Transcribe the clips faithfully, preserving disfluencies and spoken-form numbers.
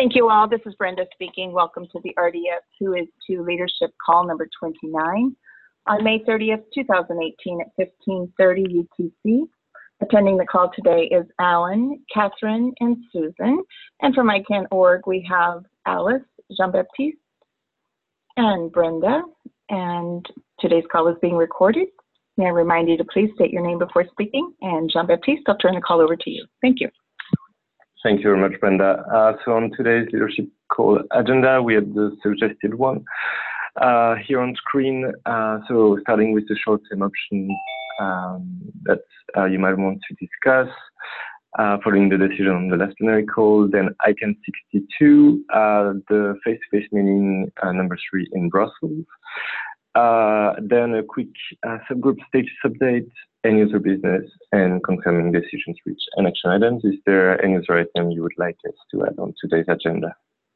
Thank you all. This is Brenda speaking. Welcome to the R D S Who Is To Leadership Call number twenty-nine on May thirtieth, two thousand eighteen at fifteen thirty U T C. Attending the call today is Alan, Catherine, and Susan. And from I C A N dot org, we have Alice, Jean-Baptiste, and Brenda. And today's call is being recorded. May I remind you to please state your name before speaking. And Jean-Baptiste, I'll turn the call over to you. Thank you. Thank you very much, Brenda. Uh, so on today's leadership call agenda, we have the suggested one uh, here on screen. Uh, so starting with the short-term options um, that uh, you might want to discuss uh, following the decision on the last plenary call. Then I C A N sixty-two, uh, the face-to-face meeting uh, number three in Brussels. Uh, then a quick uh, subgroup status update, any other business, and confirming decisions reached and action items. Is there any other item you would like us to add on today's agenda?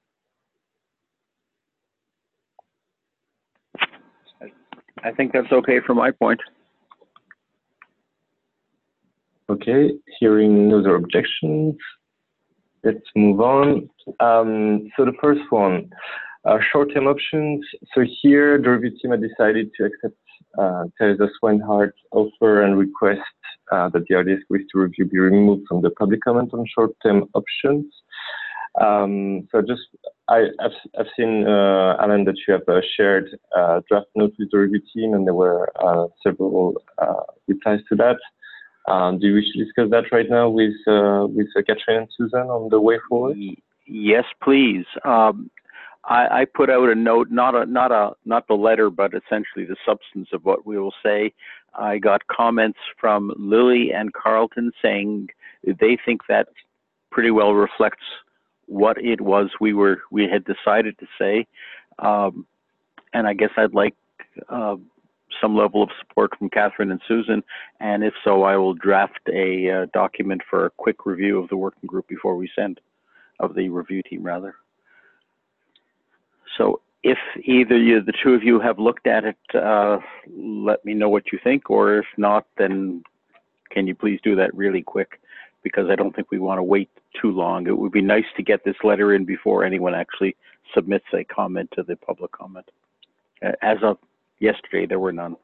I think that's okay from my point. Okay, hearing no other objections, let's move on. Um, so the first one, uh, short-term options. So here, the review team had decided to accept uh, Teresa Swinehardt's offer and request uh, that the R D S Quiz to Review be removed from the public comment on short-term options. Um, so just, I, I've, I've seen, uh, Alan, that you have uh, shared a draft note with the review team, and there were uh, several uh, replies to that. Um, do you wish to discuss that right now with uh, with uh, Catherine and Susan on the way forward? Yes, please. Um, I, I put out a note, not a not a not the letter, but essentially the substance of what we will say. I got comments from Lily and Carlton saying they think that pretty well reflects what it was we were we had decided to say, um, and I guess I'd like uh, some level of support from Catherine and Susan, and if so, I will draft a uh, document for a quick review of the working group before we send, of the review team rather. So if either you, the two of you have looked at it, uh, let me know what you think, or if not, then can you please do that really quick, because I don't think we want to wait too long. It would be nice to get this letter in before anyone actually submits a comment to the public comment. Uh, as of yesterday, there were none.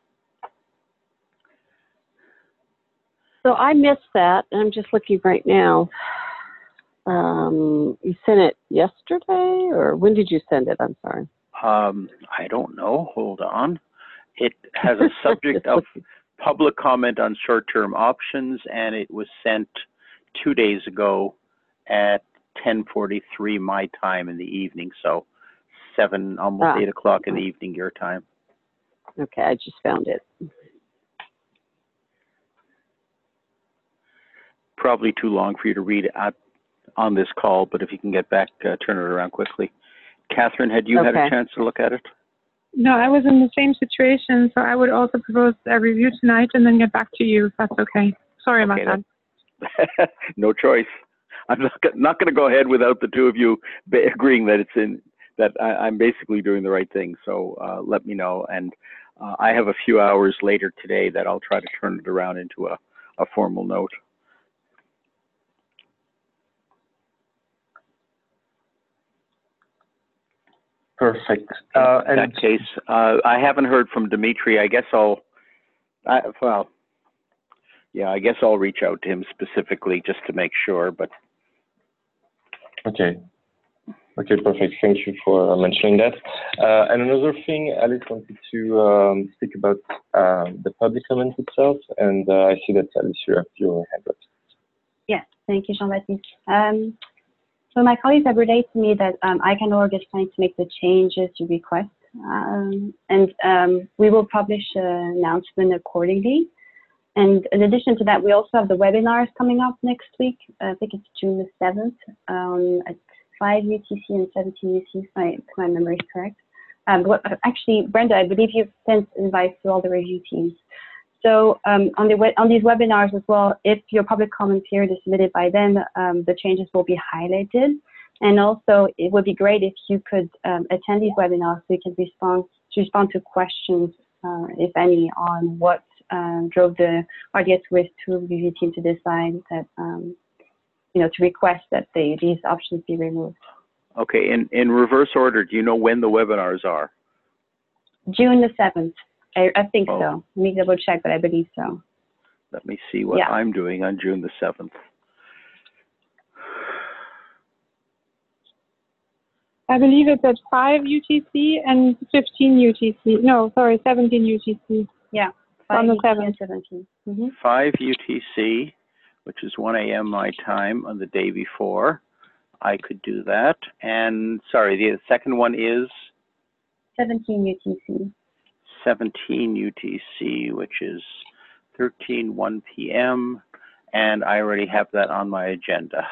So I missed that, and I'm just looking right now. Um, you sent it yesterday, or when did you send it? I'm sorry. Um, I don't know. Hold on. It has a subject of public comment on short-term options, and it was sent two days ago at ten forty-three my time in the evening, so seven, almost ah. eight o'clock in the evening your time. Okay, I just found it. Probably too long for you to read at, on this call, but if you can get back, uh, turn it around quickly. Catherine, had you okay. had a chance to look at it? No, I was in the same situation, so I would also propose a review tonight and then get back to you if that's okay. Sorry okay, about that. that. No choice. I'm not, not going to go ahead without the two of you agreeing that it's in, that I, I'm basically doing the right thing. So uh, let me know. And uh, I have a few hours later today that I'll try to turn it around into a, a formal note. Perfect. Uh, in and that case, uh, I haven't heard from Dimitri. I guess I'll, I, well, yeah, I guess I'll reach out to him specifically just to make sure, but. Okay. Okay, perfect. Thank you for mentioning that. Uh, and another thing, Alice wanted to um, speak about uh, the public comment itself, and uh, I see that Alice, you have your hand up. Yes, thank you, Jean-Baptiste. Um, so my colleagues have relayed to me that um, I C A N dot org is trying to make the changes you request, um, and um, we will publish an announcement accordingly. And in addition to that, we also have the webinars coming up next week. Uh, I think it's June the seventh um, at five U T C and seventeen U T C, if my, if my memory is correct. Um, what, actually, Brenda, I believe you've sent invites to all the review teams. So um, on, the on these webinars as well, if your public comment period is submitted by then, um, the changes will be highlighted. And also, it would be great if you could um, attend these webinars so you can respond to, respond to questions, uh, if any, on what um, drove the R D S Quiz to review team to decide that um, you know, to request that they, these options be removed. Okay, in, in reverse order, do you know when the webinars are? June the seventh, I, I think Oh. so. Let me double check, but I believe so. Let me see what Yeah. I'm doing on June the seventh. I believe it's at five U T C and fifteen U T C. No, sorry, seventeen U T C. Yeah, On the five and seventeen. Mm-hmm. five U T C, which is one A M my time on the day before. I could do that. And sorry, the second one is seventeen U T C. seventeen U T C, which is thirteen one P M And I already have that on my agenda.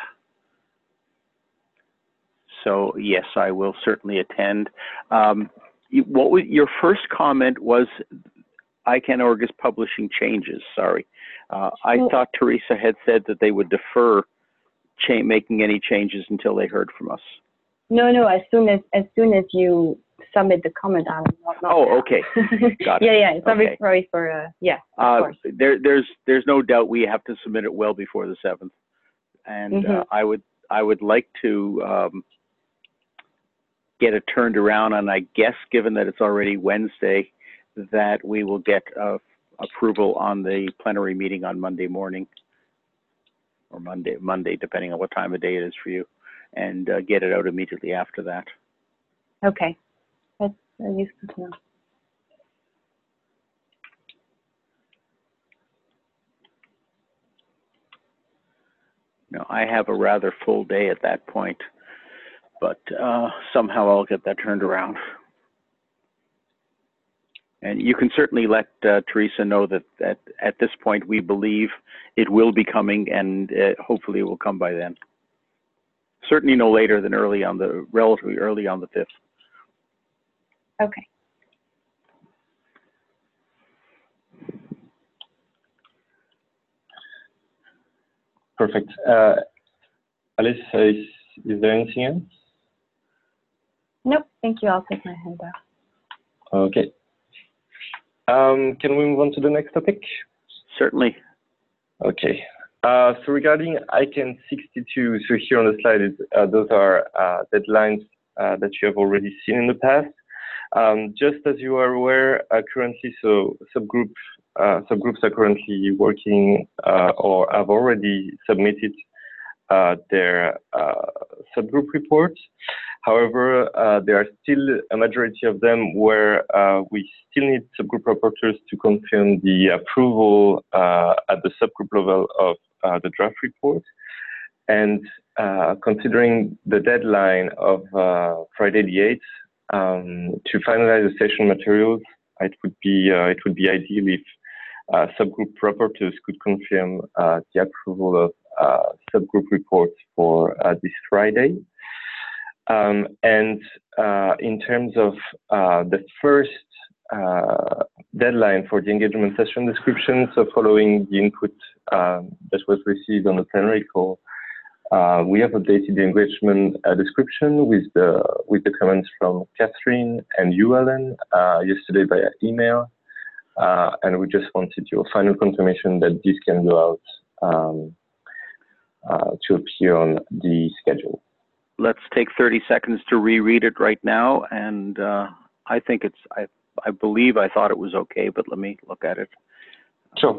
So yes, I will certainly attend. Um, you, what was, your first comment was I C A N org is publishing changes. Sorry, uh, I Well, thought Teresa had said that they would defer cha making any changes until they heard from us. No, no. As soon as as soon as you submit the comment, Alan. Not, not Oh, now. okay. Got it. yeah, yeah. Sorry, Okay. sorry for uh, yeah. Of Uh, course. there, there's there's no doubt we have to submit it well before the seventh, and Mm-hmm. uh, I would I would like to um, get it turned around, and I guess given that it's already Wednesday, that we will get uh, approval on the plenary meeting on Monday morning, or Monday, Monday, depending on what time of day it is for you, and uh, get it out immediately after that. Okay, that's uh, useful to know. Now, I have a rather full day at that point, but uh, somehow I'll get that turned around. And you can certainly let uh, Teresa know that, that at this point we believe it will be coming, and uh, hopefully it will come by then. Certainly no later than early on the, relatively early on the fifth. Okay. Perfect. Uh, Alice, is, is there anything else? Nope. Thank you. I'll take my hand off. Okay. Um, can we move on to the next topic? Certainly. Okay. Uh, so regarding I C A N sixty-two, so here on the slide, is, uh, those are uh, deadlines uh, that you have already seen in the past. Um, just as you are aware, uh, currently, so subgroup, uh, subgroups are currently working uh, or have already submitted uh, their uh, subgroup reports. However, uh, there are still a majority of them where uh, we still need subgroup rapporteurs to confirm the approval uh, at the subgroup level of uh, the draft report. And uh, considering the deadline of uh, Friday the eighth, um, to finalize the session materials, it would be uh, it would be ideal if uh, subgroup rapporteurs could confirm uh, the approval of uh, subgroup reports for uh, this Friday. Um, and uh, in terms of uh, the first uh, deadline for the engagement session description, so following the input um, that was received on the plenary call, uh, we have updated the engagement uh, description with the with the comments from Catherine and you, Alan, uh, yesterday via email, uh, and we just wanted your final confirmation that this can go out um, uh, to appear on the schedule. Let's take thirty seconds to reread it right now, and uh, I think it's, I, I believe I thought it was okay, but let me look at it. Sure.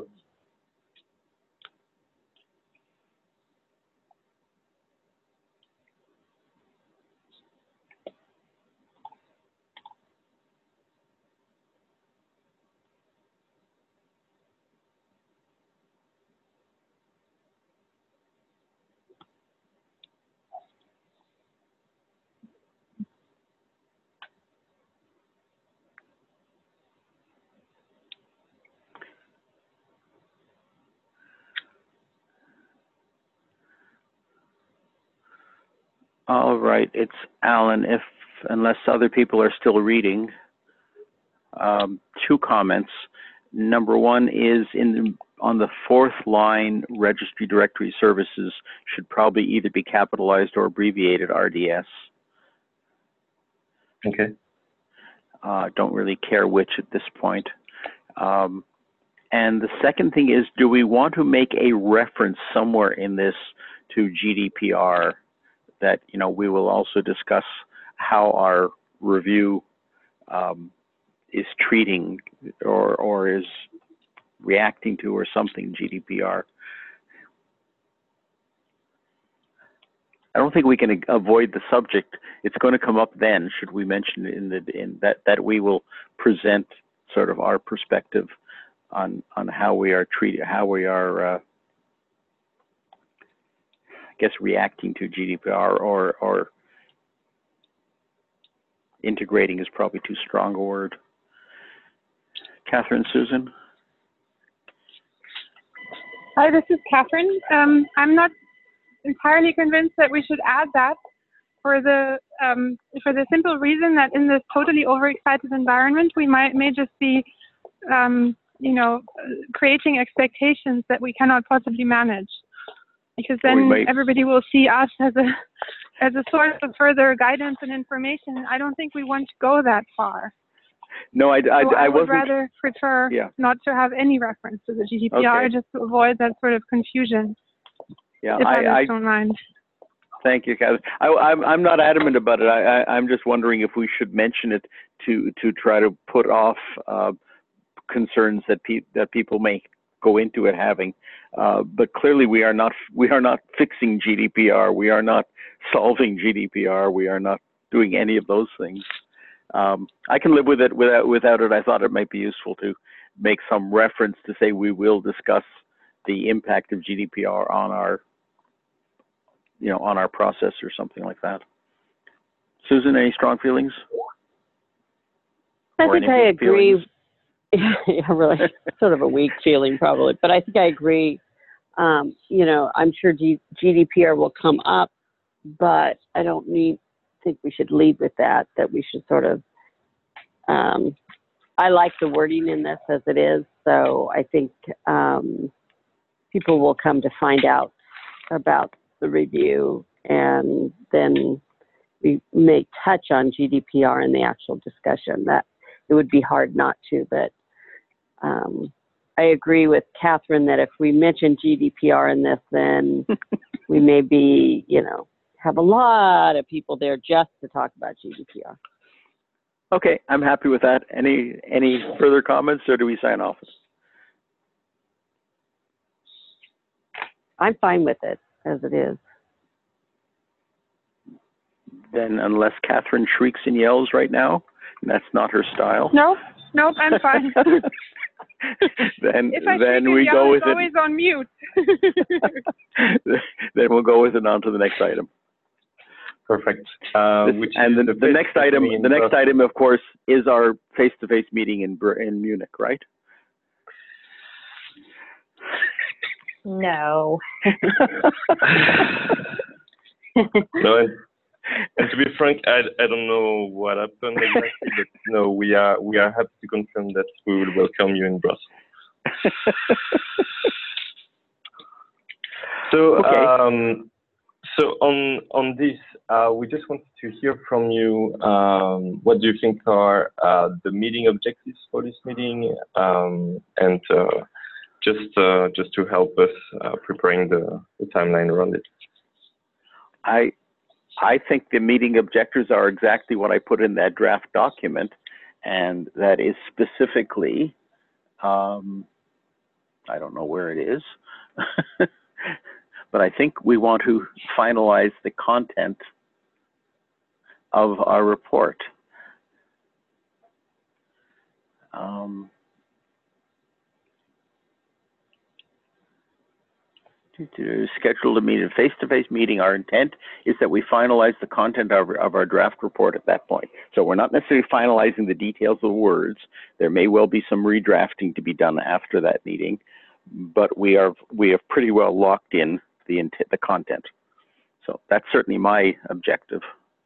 All right, it's Alan. If, unless other people are still reading, um, two comments. Number one is in the, on the fourth line, registry directory services should probably either be capitalized or abbreviated R D S. Okay. Uh, don't really care which at this point. Um, And the second thing is, do we want to make a reference somewhere in this to G D P R that, you know, we will also discuss how our review um, is treating or, or is reacting to or something G D P R? I don't think we can avoid the subject. It's going to come up then, should we mention in the in that that we will present sort of our perspective on on how we are treated, how we are, uh, I guess, reacting to G D P R, or or integrating is probably too strong a word. Catherine, Susan. Hi, this is Catherine. Um, I'm not entirely convinced that we should add that for the um, for the simple reason that in this totally overexcited environment, we might may just be, um, you know, creating expectations that we cannot possibly manage, because then might... everybody will see us as a as a source of further guidance and information. I don't think we want to go that far. No, I, I, so I, I would wasn't... rather prefer yeah. not to have any reference to the G D P R, okay. just to avoid that sort of confusion. Yeah, if I, I, I don't mind. Thank you, Catherine. I, I'm I'm not adamant about it. I, I I'm just wondering if we should mention it to to try to put off uh, concerns that pe that people may go into it having. Uh, but clearly, we are not we are not fixing G D P R. We are not solving G D P R. We are not doing any of those things. Um, I can live with it without without it. I thought it might be useful to make some reference to say we will discuss the impact of G D P R on our, you know, on our process or something like that. Susan, any strong feelings? I or think I agree. Yeah, really, sort of a weak feeling probably, but I think I agree. Um, you know, I'm sure G GDPR will come up, but I don't need, think we should lead with that, that we should sort of, um, I like the wording in this as it is, so I think um, people will come to find out about the review, and then we may touch on G D P R in the actual discussion. That it would be hard not to, but um, I agree with Catherine that if we mention G D P R in this, then we may be, you know, have a lot of people there just to talk about G D P R. Okay, I'm happy with that. Any any further comments, or do we sign off? I'm fine with it as it is. Then, unless Catherine shrieks and yells right now, and that's not her style. No, no, I'm fine. then if I then we yell, go with it's always it. on mute. Then we'll go with it on to the next item. Perfect. Uh, this, which and the, the, the next item, the next Brussels. item, of course, is our face-to-face meeting in in Munich, right? No. No, and, and to be frank, I, I don't know what happened exactly, but no, we are we are happy to confirm that we will welcome you in Brussels. So, okay. um, so on on this, uh, we just wanted to hear from you. Um, what do you think are uh, the meeting objectives for this meeting, um, and uh, just uh, just to help us uh, preparing the, the timeline around it. I I think the meeting objectives are exactly what I put in that draft document, and that is specifically, um, I don't know where it is, but I think we want to finalize the content of our report. Um, to, to schedule a meeting, face-to-face meeting. Our intent is that we finalize the content of, of our draft report at that point. So we're not necessarily finalizing the details of the words. There may well be some redrafting to be done after that meeting, but we are we have pretty well locked in the intent, the content. So that's certainly my objective.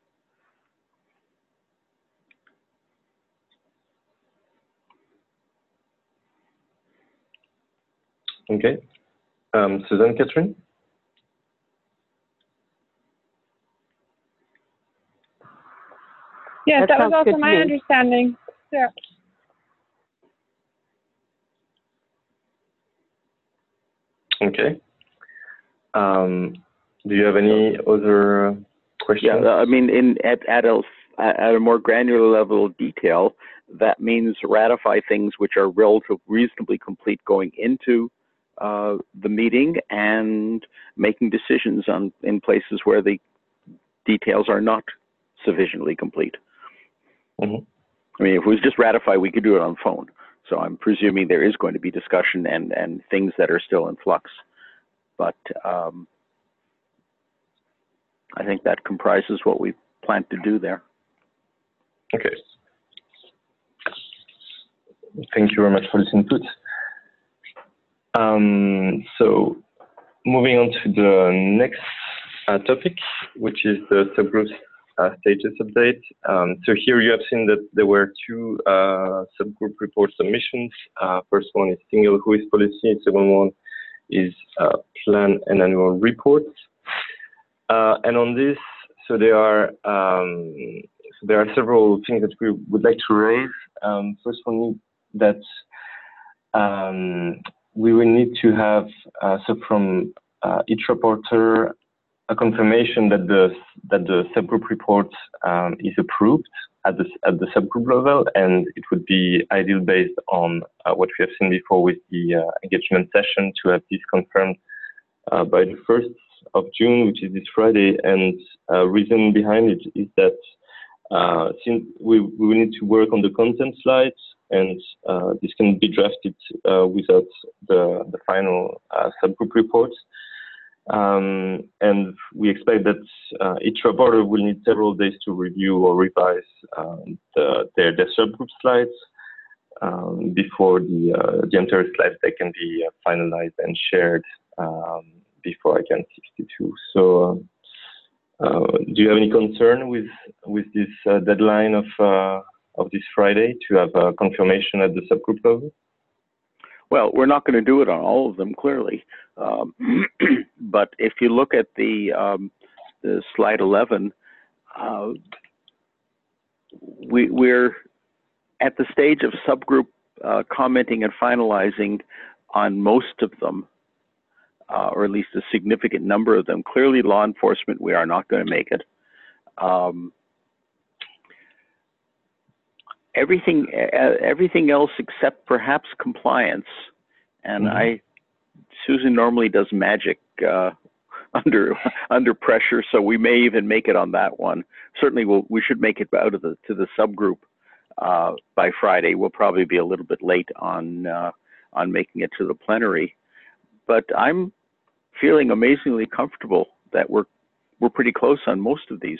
Okay. Um, Susan, Catherine? Yes, That that, was sounds good also to my me. understanding. Yeah. Okay. Um, do you have any other questions? Yeah, I mean, in at at a at a more granular level of detail, that means ratify things which are relatively reasonably complete going into uh, the meeting, and making decisions on in places where the details are not sufficiently complete. Mm-hmm. I mean, if it was just ratify, we could do it on phone. So I'm presuming there is going to be discussion and and things that are still in flux, but um, I think that comprises what we plan to do there. Okay. Thank you very much for this input. Um, so moving on to the next uh, topic, which is the subgroup uh, status update. Um, so here you have seen that there were two uh, subgroup report submissions. Uh, first one is single who is policy, second one is uh, plan and annual reports. Uh, and on this, so there are um, so there are several things that we would like to raise. Um, first one, that um, we will need to have uh, so from uh, each reporter a confirmation that the that the subgroup report um, is approved at the at the subgroup level, and it would be ideal based on uh, what we have seen before with the uh, engagement session to have this confirmed uh, by the first of June, which is this Friday. And uh, reason behind it is that uh, since we, we will need to work on the content slides, and uh, this can be drafted uh, without the, the final uh, subgroup report. Um, and we expect that uh, each reporter will need several days to review or revise um, the, their, their subgroup slides um, before the, uh, the entire slide deck can be uh, finalized and shared um, before I can sixty-two. So, uh, uh, do you have any concern with with this uh, deadline of uh, of this Friday to have a confirmation at the subgroup level? Well, we're not going to do it on all of them, clearly. Um, but if you look at the, um, the slide eleven, uh, we, we're at the stage of subgroup uh, commenting and finalizing on most of them. Uh, or at least a significant number of them. Clearly, law enforcement, we are not going to make it. Um, everything, uh, everything else except perhaps compliance, and mm-hmm. I, Susan normally does magic uh, under under pressure, so we may even make it on that one. Certainly, we'll, we should make it out of the to the subgroup uh, by Friday. We'll probably be a little bit late on uh, on making it to the plenary, but I'm feeling amazingly comfortable that we're we're pretty close on most of these.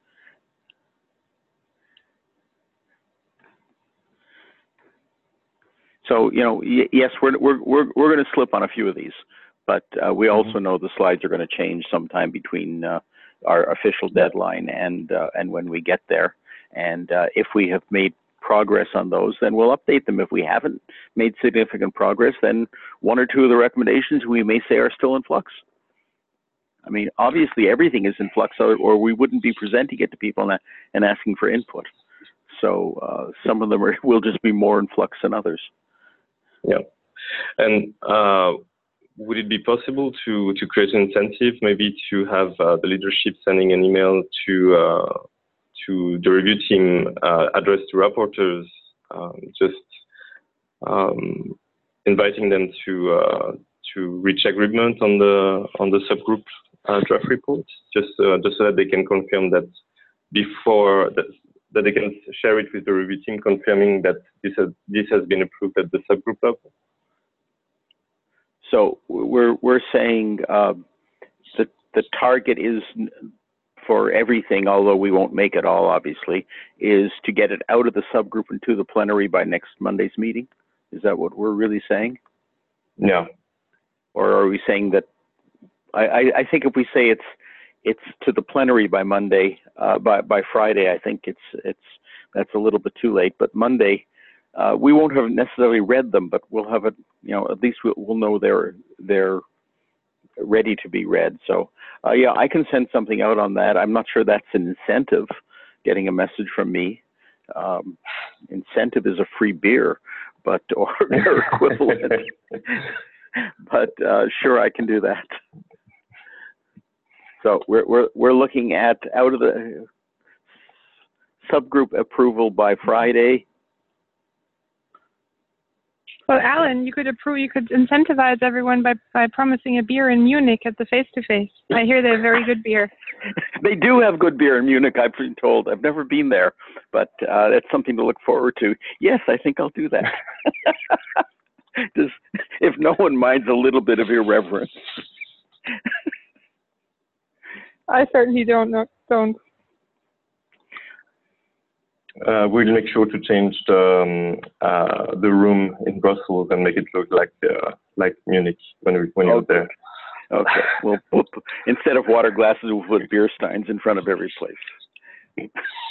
So you know, y yes, we're we're we're we're going to slip on a few of these, but uh, we also mm-hmm. know the slides are going to change sometime between uh, our official deadline and uh, and when we get there. And uh, if we have made progress on those, then we'll update them. If we haven't made significant progress, then one or two of the recommendations we may say are still in flux. I mean, obviously everything is in flux, or, or we wouldn't be presenting it to people and, and asking for input. So uh, some of them are, will just be more in flux than others. Yeah. And uh, would it be possible to, to create an incentive, maybe to have uh, the leadership sending an email to uh, to the review team uh, addressed to reporters, um, just um, inviting them to uh, to reach agreement on the on the subgroup uh, draft report, just uh, just so that they can confirm that before that that they can share it with the review team, confirming that this has this has been approved at the subgroup level. So we're we're saying uh, that the target is, for everything, although we won't make it all, obviously, is to get it out of the subgroup and to the plenary by next Monday's meeting? Is that what we're really saying? Yeah. Or are we saying that, I, I, I think if we say it's it's to the plenary by Monday, uh, by, by Friday, I think it's, it's, that's a little bit too late. But Monday, uh, we won't have necessarily read them, but we'll have it, you know, at least we'll, we'll know they're, they're ready to be read. So uh, yeah, I can send something out on that. I'm not sure that's an incentive, getting a message from me. Um, incentive is a free beer, but or their equivalent. but uh, sure, I can do that. So we're we're we're looking at out of the subgroup approval by Friday. Well, Alan, you could approve. You could incentivize everyone by by promising a beer in Munich at the face-to-face. I hear they have very good beer. They do have good beer in Munich, I've been told. I've never been there, but uh, that's something to look forward to. Yes, I think I'll do that. Just, if no one minds a little bit of irreverence. I certainly don't know, don't. Uh, we'll make sure to change the um, uh, the room in Brussels and make it look like uh, like Munich when we when you're Okay. there. Okay. We'll, we'll put, instead of water glasses, we'll put beer steins in front of every place.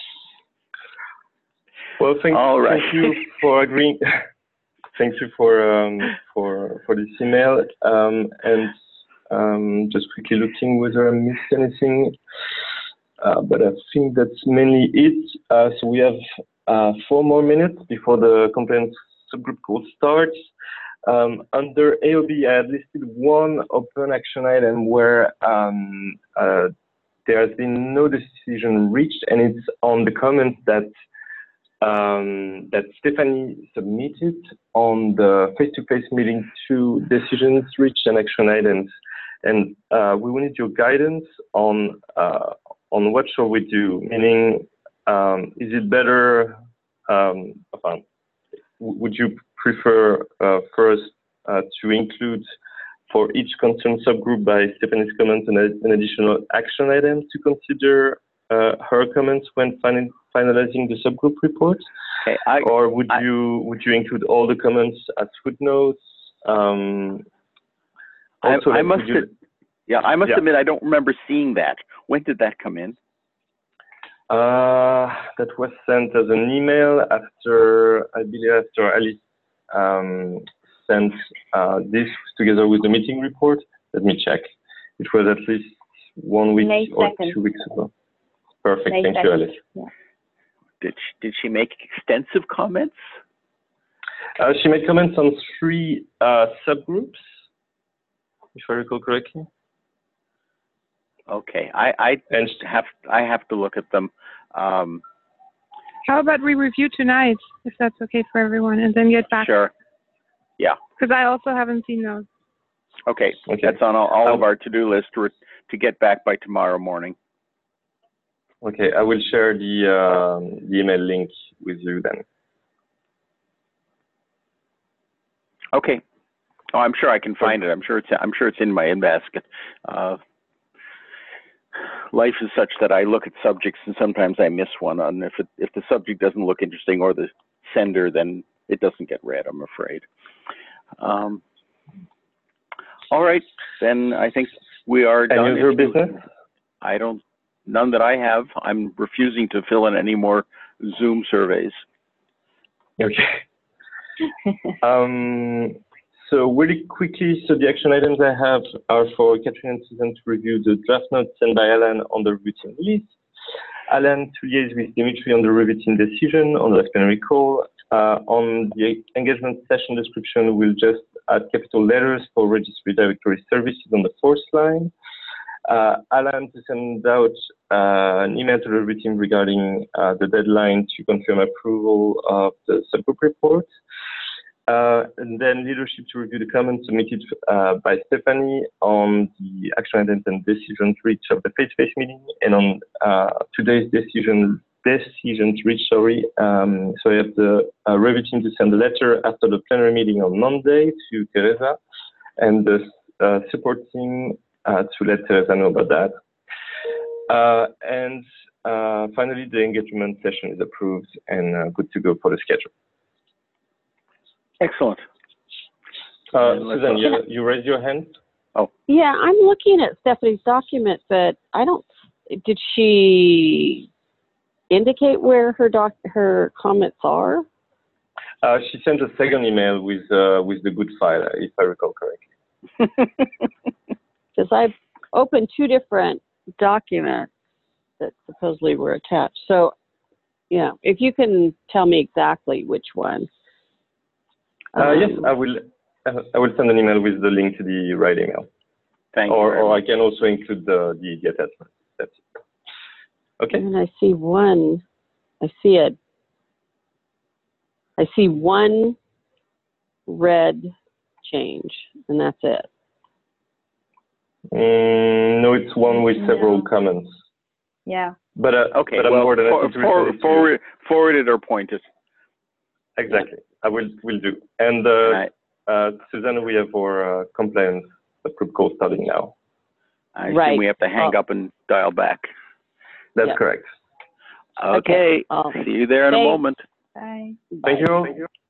Well, thank, All right. thank you for agreeing. Thank you for um, for for this email. Um, and um, just quickly looking whether I missed anything. Uh, but I think that's mainly it. Uh, so we have uh, four more minutes before the compliance subgroup call starts. Um, under A O B, I have listed one open action item where um, uh, there has been no decision reached, and it's on the comments that um, that Stephanie submitted on the face-to-face meeting to decisions reached and action items. And uh, we wanted your guidance on uh, on what shall we do, meaning um, is it better, um, would you prefer uh, first uh, to include for each concerned subgroup by Stephanie's comments an, an additional action item to consider uh, her comments when fin finalizing the subgroup report? Okay, I, or would I, you would you include all the comments as footnotes? Um, also, I, I like, must you, have, yeah, I must yeah. admit I don't remember seeing that. When did that come in? Uh, that was sent as an email after, I believe, after Alice um, sent uh, this together with the meeting report. Let me check. It was at least one week May or second. two weeks ago. Perfect. May Thank second. you, Alice. Yeah. Did she, did she make extensive comments? Uh, she made comments on three uh, subgroups, if I recall correctly. Okay, I, I And have I have to look at them. Um, How about we review tonight, if that's okay for everyone, and then get back? sure. Yeah. Because I also haven't seen those. Okay. Okay. That's on all, all Um, of our to-do list to, to get back by tomorrow morning. okay, I will share the, uh, the email link with you then. Okay. Oh, I'm sure I can find it. I'm sure it's I'm sure it's in my in basket. Uh, life is such that I look at subjects and sometimes I miss one. And if it, if the subject doesn't look interesting or the sender, then it doesn't get read, I'm afraid. Um, all right, then I think we are done. Any other business? I don't, none that I have. I'm refusing to fill in any more Zoom surveys. Okay. um, so really quickly, so the action items I have are for Catherine and Susan to review the draft notes sent by Alan on the review team list. Alan to liaise with Dimitri on the review team decision on the plenary call. Uh, on the engagement session description, we'll just add capital letters for registry directory services on the fourth line. Uh, Alan to send out uh, an email to the review team regarding uh, the deadline to confirm approval of the subgroup report. Uh, and then leadership to review the comments submitted uh, by Stephanie on the action items and decisions reached of the face-to-face meeting, and on uh, today's decision decisions reached. Sorry, um, so I have the uh, review team to send a letter after the plenary meeting on Monday to Teresa, and the uh, support team uh, to let Teresa know about that. Uh, and uh, finally, the engagement session is approved and uh, good to go for the schedule. Excellent. Uh, Susan, you, you raised your hand? Oh. Yeah, I'm looking at Stephanie's document, but I don't, did she indicate where her doc, her comments are? Uh, she sent a second email with, uh, with the good file, if I recall correctly. Because I've opened two different documents that supposedly were attached. So, yeah, if you can tell me exactly which one. Uh, um, yes, I will. Uh, I will send an email with the link to the right email. Thank you. Or, very or I much. can also include the, the, the attachment. That's it. Okay. And I see one, I see it. I see one red change, and that's it. Mm, no, it's one with several No. comments. Yeah. But, uh, Okay, but I'm well, more than for, happy to for, resend it to you. forward, forward it or point it. Exactly. I will, will do. And, uh, And I, uh, Suzanne, we have our uh, compliance protocol starting now. I assume Right. we have to hang Oh. up and dial back. That's Yeah. correct. Okay, Oh. see you there in a Thanks. moment. Bye. Thank Bye. you.